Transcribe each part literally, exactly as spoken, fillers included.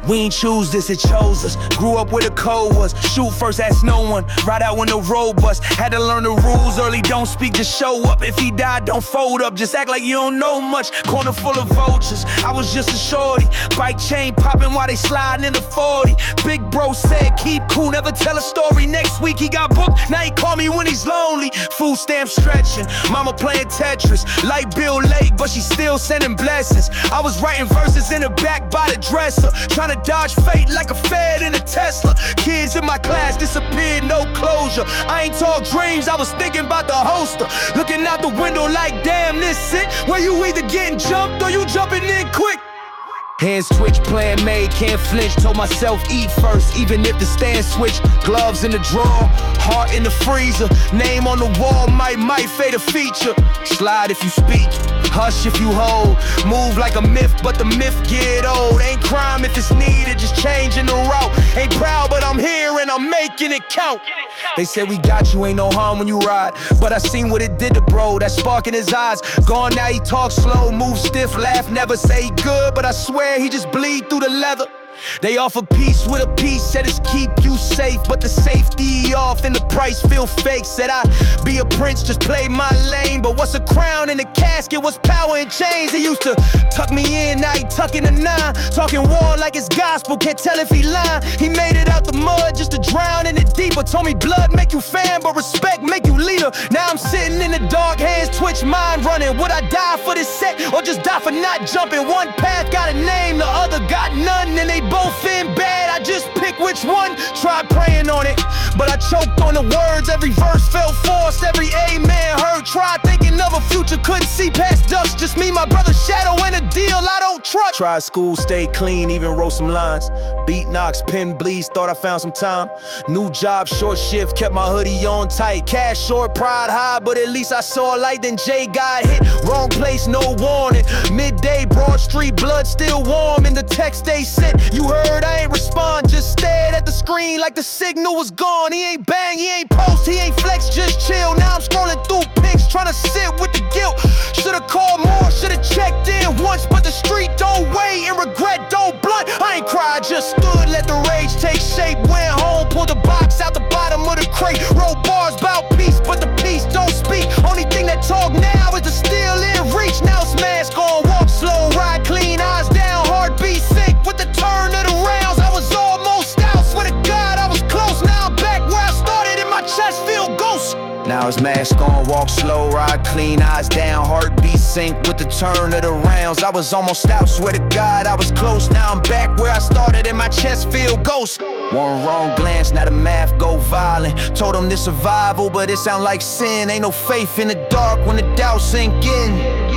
We ain't choose this, it chose us. Grew up where the code was. Shoot first, ask no one. Ride out when the road bust. Had to learn the rules early, don't speak, just show up. If he died, don't fold up, just act like you don't know much. Corner full of vultures, I was just a shorty. Bike chain popping while they sliding in the forty. Big bro said keep cool, never tell a story. Next week he got booked, now he call me when he's lonely. Food stamp stretching, mama playing Tetris. Light bill late, but she still sending blessings. I was writing verses in the back by the dresser, trying to dodge fate like a Fed in a Tesla. Kids in my class disappeared, no closure. I ain't talk dreams, I was thinking about the holster. Looking out the window like damn, this it. Where you either getting jumped or you jumping in quick. Hands twitch, plan made, can't flinch. Told myself eat first, even if the stand switch. Gloves in the drawer, heart in the freezer. Name on the wall, might, might fade a feature. Slide if you speak, hush if you hold. Move like a myth, but the myth get old. Ain't crime if it's needed, just changing the route. Ain't proud, but I'm here and I'm making it count. They said we got you, ain't no harm when you ride. But I seen what it did to bro, that spark in his eyes. Gone now, he talk slow, move stiff, laugh, never say good. But I swear he just bleed through the leather. They offer peace with a piece, said it's keep you safe. But the safety off and the price feel fake. Said I be a prince, just play my lane. But what's a crown in a casket, what's power in chains? He used to tuck me in, now he tucking a nine. Talking war like it's gospel, can't tell if he lying. He made it out the mud just to drown in it deeper. Told me blood make you fan, but respect make you leader. Now I'm sitting in the dark, hands twitch, mind running. Would I die for this set, or just die for not jumping? One path got a name, the other got none. And they both in bad, I just pick which one. Tried praying on it, but I choked on the words. Every verse felt forced, every amen heard. Tried thinking of a future, couldn't see past dust. Just me, my brother's shadow, and a deal I don't trust. Tried school, stayed clean, even wrote some lines. Beat knocks, pen bleeds, thought I found some time. New job, short shift, kept my hoodie on tight. Cash short, pride high, but at least I saw a light. Then Jay got hit, wrong place, no warning. Midday, Broad Street, blood still warm. In the text they sent, you heard, I ain't respond, just stared at the screen like the signal was gone. He ain't bang, he ain't post, he ain't flex, just chill. Now I'm scrolling through pics, trying to sit with the guilt. Should've called more, should've checked in once. But the street don't wait and regret don't blunt. I ain't cried, just stood, let the rage take shape. Went home, pulled the box out the bottom of the crate. Wrote bars about peace, but the peace don't speak. Only thing that talk now is the still in reach. Now it's mask on, walk slow, ride clean, eyes down, heartbeat sync with the turn of the rounds. I was almost out, swear to God I was close. Now I'm back where I started and my chest feel ghost. Now it's mask on, walk slow, ride clean, eyes down, heartbeat sync with the turn of the rounds. I was almost out, swear to God I was close. Now I'm back where I started and my chest feel ghost. One wrong glance, now the math go violent. Told them this survival, but it sound like sin. Ain't no faith in the dark when the doubt sink in.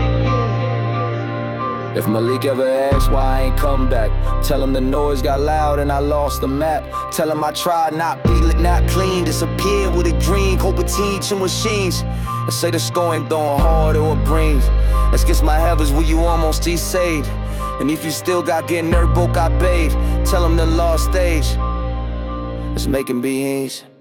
If Malik ever asks why I ain't come back, tell him the noise got loud and I lost the map. Tell him I tried not be lit, not clean, disappeared with a dream, hope it teach and machines. And say the score ain't throwing hard or it brings. Let's get my heavens where you almost saved. And if you still got getting nerd book I bathe, tell him the lost stage. Let's make him be easy.